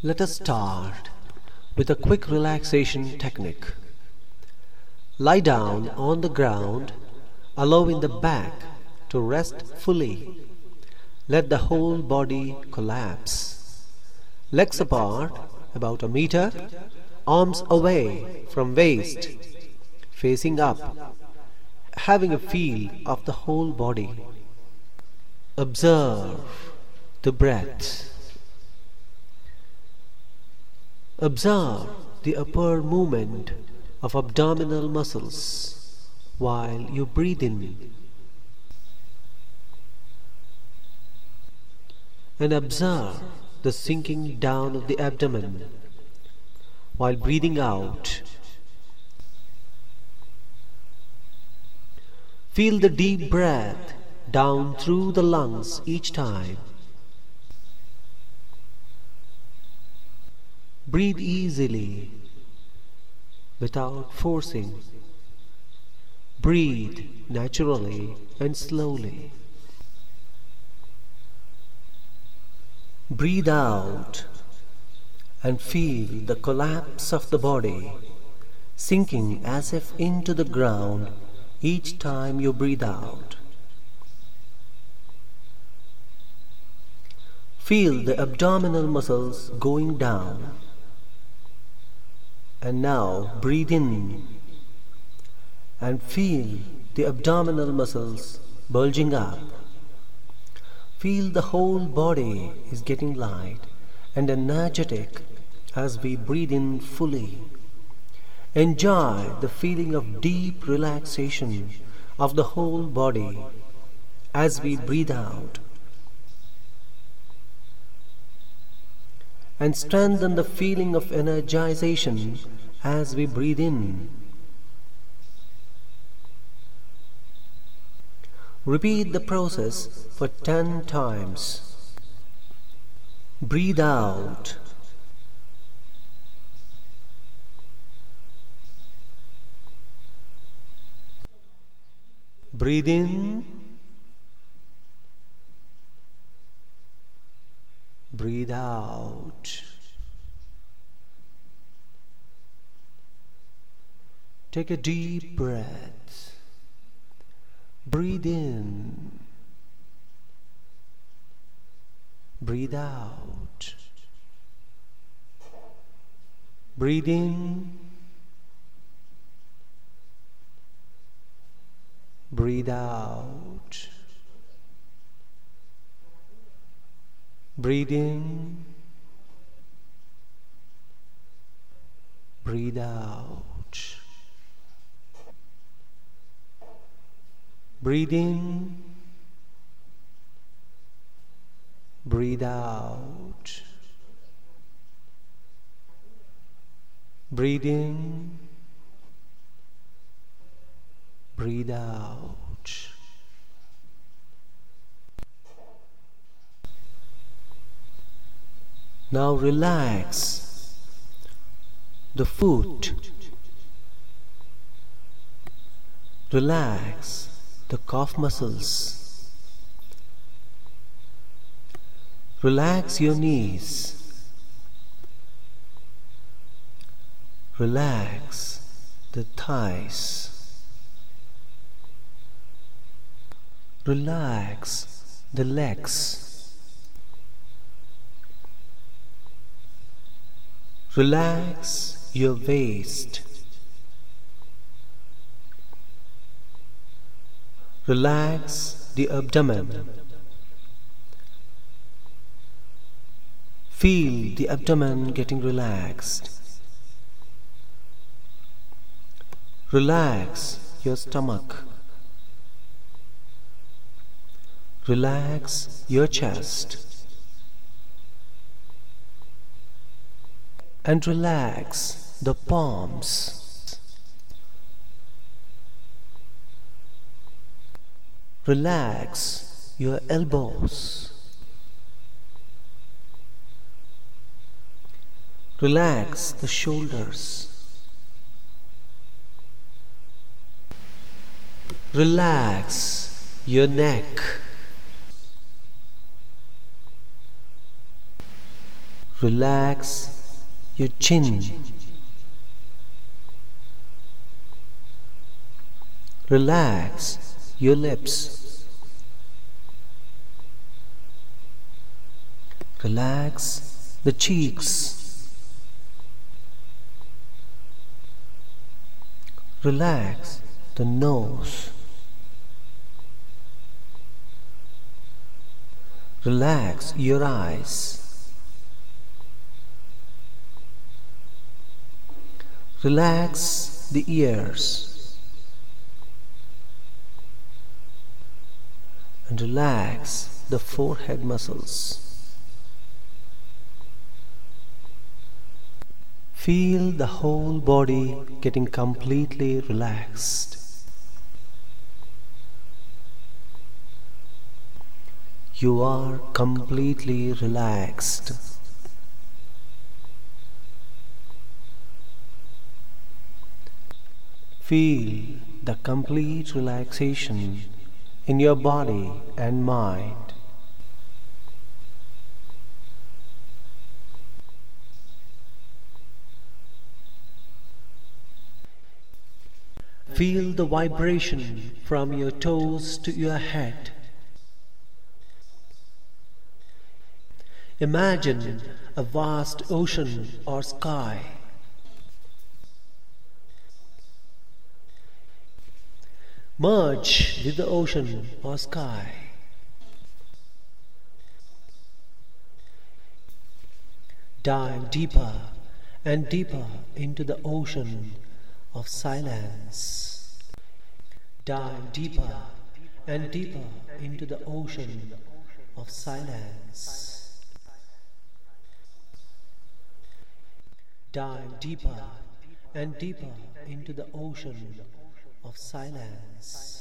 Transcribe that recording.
Let us start with a quick relaxation technique. Lie down on the ground, allowing the back to rest fully. Let the whole body collapse. Legs apart about a meter, arms away from waist, facing up, having a feel of the whole body. Observe the breath. Observe the upper movement of abdominal muscles while you breathe in, and observe the sinking down of the abdomen while breathing out. Feel the deep breath down through the lungs each time. Breathe easily without forcing. Breathe naturally and slowly. Breathe out and feel the collapse of the body, sinking as if into the ground each time you breathe out. Feel the abdominal muscles going down. And now breathe in and feel the abdominal muscles bulging up. Feel the whole body is getting light and energetic as we breathe in fully. Enjoy the feeling of deep relaxation of the whole body as we breathe out. And strengthen the feeling of energization as we breathe in. Repeat the process for 10 times. Breathe out. Breathe in. Breathe out. Take a deep breath. Breathe in. Breathe out. Breathe in. Breathe out. Breathe in. Breathe out. Breathe in. Breathe out. Breathe in. Breathe out. Now relax the foot. Relax the calf muscles. Relax your knees. Relax the thighs. Relax the legs. Relax your waist. Relax the abdomen. Feel the abdomen getting relaxed. Relax your stomach. Relax your chest. And relax the palms. Relax your elbows. Relax the shoulders. Relax your neck. Relax your chin. Relax your lips. Relax the cheeks. Relax the nose. Relax your eyes. Relax the ears. And relax the forehead muscles. Feel the whole body getting completely relaxed. You are completely relaxed. Feel the complete relaxation in your body and mind. Feel the vibration from your toes to your head. Imagine a vast ocean or sky. Merge with the ocean or sky. Dive deeper and deeper into the ocean of silence. Dive deeper and deeper into the ocean of silence. Dive deeper and deeper into the ocean of silence.